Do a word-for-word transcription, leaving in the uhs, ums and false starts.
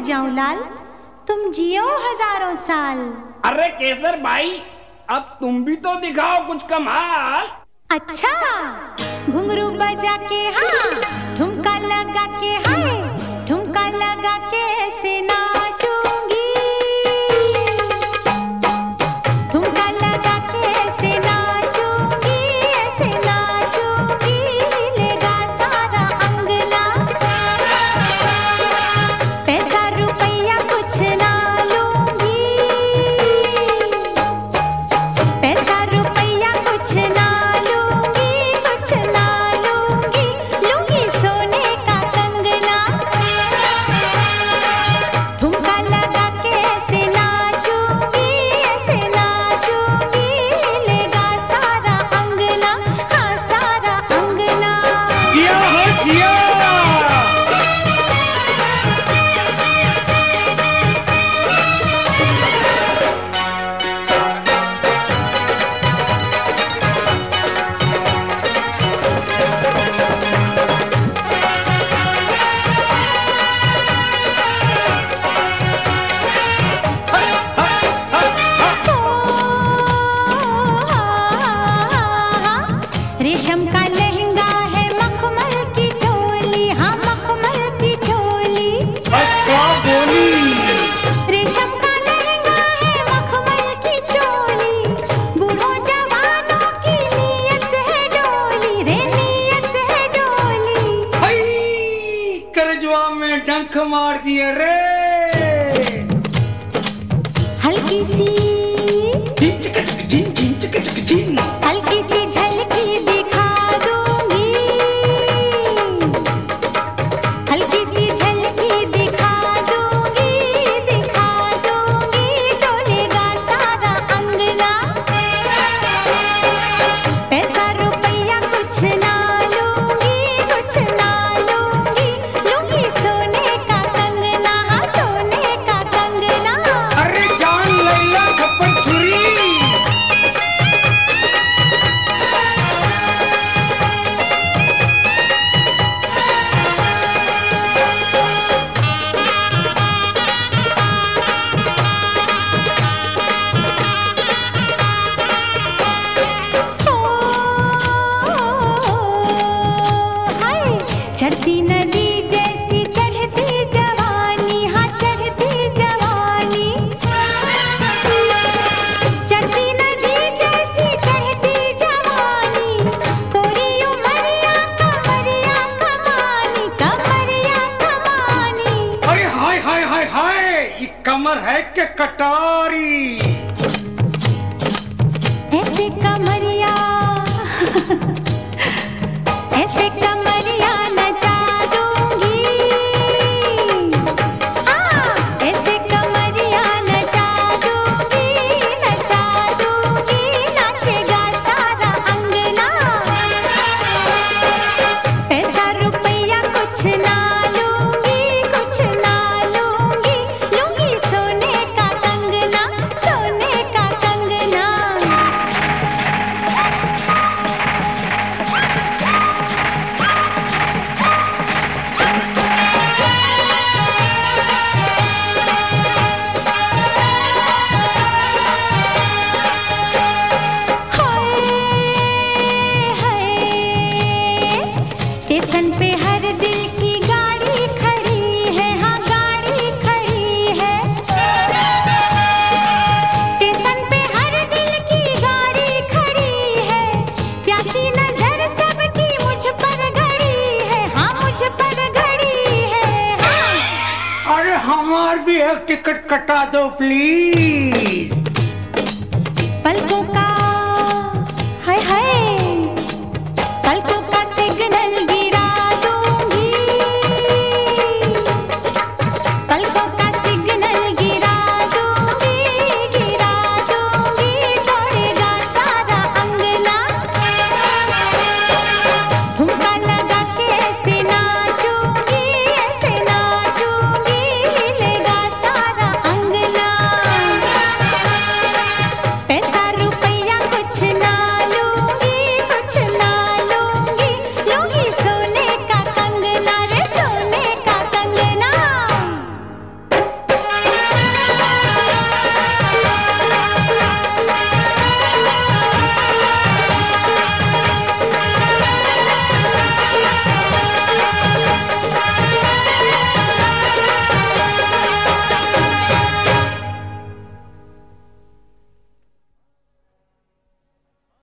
जाऊं लाल, तुम जियो हजारों साल। अरे केसर भाई, अब तुम भी तो दिखाओ कुछ कमाल। अच्छा, घुंघरू बजा के हाँ, ठुमका लगा के हाय, ठुमका लगा के ऐसे नाचूंगी, ठुमका लगा के ऐसे नाचूंगी, ऐसे नाचूंगी, हिलेगा सारा अंगना, पैसा रुपया कुछ ना लूंगी, पैसा रुपया कुछ ना रेशम का लहंगा है, मखमल की चोली, हाँ मखमल की चोली। अच्छा बोली। रेशम का लहंगा है, मखमल की चोली, बूढ़ों जवानों की नीयत है डोली, रे नीयत है डोली। हाय, करजवा में डंक मार दिए रे। हल्की सी हल्की सी झलकी दिखा दूंगी, हल्की सी झलकी दिखा दूंगी, दिखा दूंगी, डोलेगा सारा अंगना, पैसा रुपया कुछ ना लूंगी, कुछ ना लूंगी, लूंगी सोने का कंगना, हाँ सोने का कंगना। अरे जान लैला छप्पन छुरी। चढ़ती नदी जैसी चढ़ती जवानी, हाँ चढ़ती जवानी, चढ़ती नदी जैसी चढ़ती जवानी, कोरी उमरिया कमरिया कमानी, कमरिया कमानी। अरे हाय हाय हाय हाय, ये कमर है के कटारी। ऐसे कमरिया ऐसे कमरिया नचा दूंगी, हाँ ऐसे कमरिया नचा दूंगी, नचा दूंगी, नाचेगा सारा अंगना, पैसा रुपया कुछ ना लूंगी, कुछ ना लूंगी, लूंगी सोने का कंगना, सोने का कंगना। स्टेशन पे हर दिल की गाड़ी खड़ी है, हाँ गाड़ी खड़ी है, स्टेशन पे हर दिल की गाड़ी खड़ी है, प्यासी नजर सबकी मुझ पर गड़ी है, हाँ मुझ पर गड़ी है, हाँ। अरे हमार भी एक टिकट कटा दो प्लीज। पलकों का